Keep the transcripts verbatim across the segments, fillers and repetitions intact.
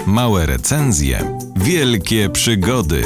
Małe recenzje, wielkie przygody.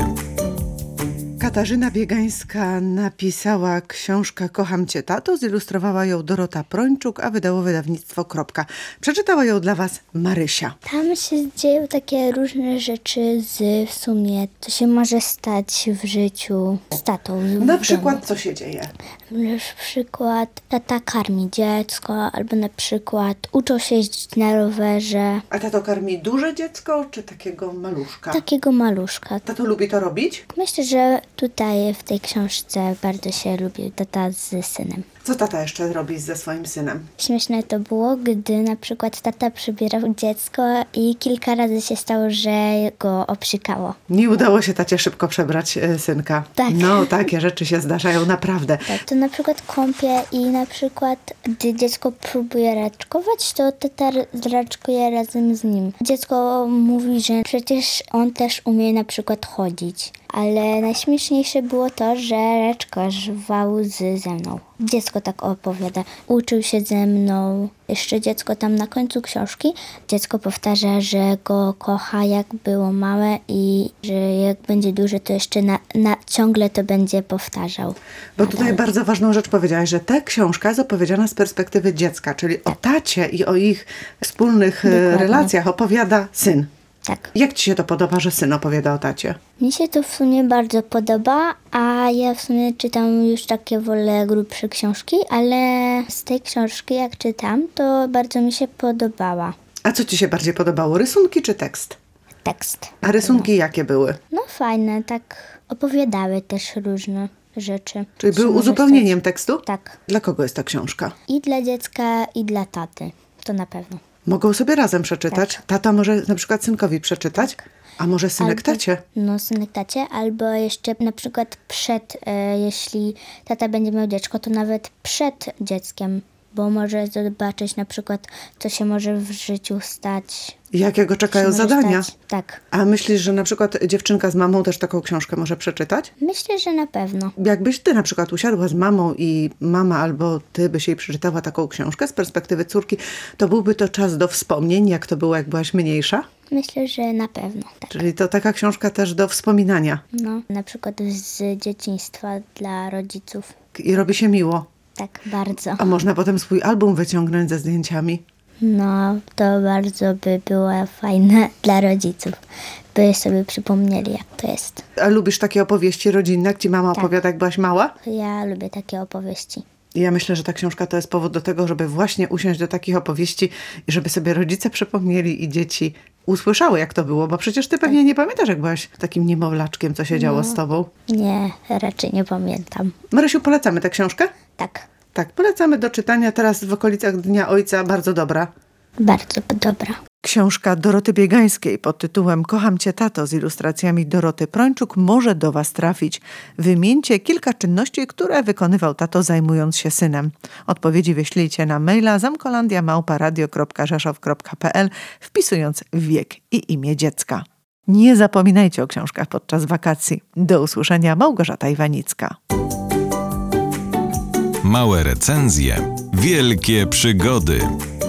Katarzyna Biegańska napisała książkę Kocham Cię, tato. Zilustrowała ją Dorota Prończuk, a wydało wydawnictwo Kropka. Przeczytała ją dla Was Marysia. Tam się dzieją takie różne rzeczy z w sumie, co się może stać w życiu z tatą. Na przykład co się dzieje? Na przykład tata karmi dziecko, albo na przykład uczą się jeździć na rowerze. A tato karmi duże dziecko, czy takiego maluszka? Takiego maluszka. Tato lubi to robić? Myślę, że tutaj w tej książce bardzo się lubi tata z synem. Co tata jeszcze robi ze swoim synem? Śmieszne to było, gdy na przykład tata przybierał dziecko i kilka razy się stało, że go obsikało. Nie udało się tacie szybko przebrać e, synka. Tak. No, takie rzeczy się zdarzają naprawdę. Tak, to na przykład kąpie i na przykład gdy dziecko próbuje raczkować, to tata raczkuje razem z nim. Dziecko mówi, że przecież on też umie na przykład chodzić. Ale najśmieszniejsze było to, że raczkował z ze mną. Dziecko tak opowiada. Uczył się ze mną. Jeszcze dziecko tam na końcu książki. Dziecko powtarza, że go kocha jak było małe i że jak będzie duże, to jeszcze na, na, ciągle to będzie powtarzał. Bo tutaj Nadal. bardzo ważną rzecz powiedziałaś, że ta książka jest opowiedziana z perspektywy dziecka, czyli o tacie i o ich wspólnych e, Dokładnie. relacjach opowiada syn. Tak. Jak Ci się to podoba, że syn opowiada o tacie? Mi się to w sumie bardzo podoba, a ja w sumie czytam już takie wolę grubsze książki, ale z tej książki jak czytam, to bardzo mi się podobała. A co Ci się bardziej podobało, rysunki czy tekst? Tekst. A rysunki jakie były? No fajne, tak opowiadały też różne rzeczy. Czyli Co były może uzupełnieniem stać. tekstu? Tak. Dla kogo jest ta książka? I dla dziecka, i dla taty. To na pewno. Mogą sobie razem przeczytać. Tak. Tata może na przykład synkowi przeczytać, a może synek Albo- tacie. No, synek tacie, albo jeszcze na przykład przed, e, jeśli tata będzie miał dziecko, to nawet przed dzieckiem, bo może zobaczyć na przykład, co się może w życiu stać. Jakiego się czekają może zadania? Stać. Tak. A myślisz, że na przykład dziewczynka z mamą też taką książkę może przeczytać? Myślę, że na pewno. Jakbyś ty na przykład usiadła z mamą i mama albo ty byś jej przeczytała taką książkę z perspektywy córki, to byłby to czas do wspomnień, jak to było, jak byłaś mniejsza? Myślę, że na pewno. Tak. Czyli to taka książka też do wspominania No, na przykład z dzieciństwa dla rodziców. i robi się miło. Tak, bardzo. A można potem swój album wyciągnąć ze zdjęciami. No, to bardzo by było fajne dla rodziców, by sobie przypomnieli, jak to jest. A lubisz takie opowieści rodzinne, jak ci mama Tak. opowiada, jak byłaś mała? Ja lubię takie opowieści. I ja myślę, że ta książka to jest powód do tego, żeby właśnie usiąść do takich opowieści i żeby sobie rodzice przypomnieli i dzieci usłyszały, jak to było, bo przecież ty pewnie nie pamiętasz, jak byłaś takim niemowlaczkiem, co się działo No. z tobą. Nie, raczej nie pamiętam. Marysiu, polecamy tę książkę? Tak, Tak, polecamy do czytania teraz w okolicach Dnia Ojca, bardzo dobra. bardzo dobra. Książka Doroty Biegańskiej pod tytułem Kocham Cię, tato z ilustracjami Doroty Prończuk może do Was trafić. Wymieńcie kilka czynności, które wykonywał tato zajmując się synem. Odpowiedzi wyślijcie na maila zamkolandia małpa radio kropka rzeszow kropka pe el wpisując wiek i imię dziecka. Nie zapominajcie o książkach podczas wakacji. Do usłyszenia, Małgorzata Iwanicka. Małe recenzje, wielkie przygody.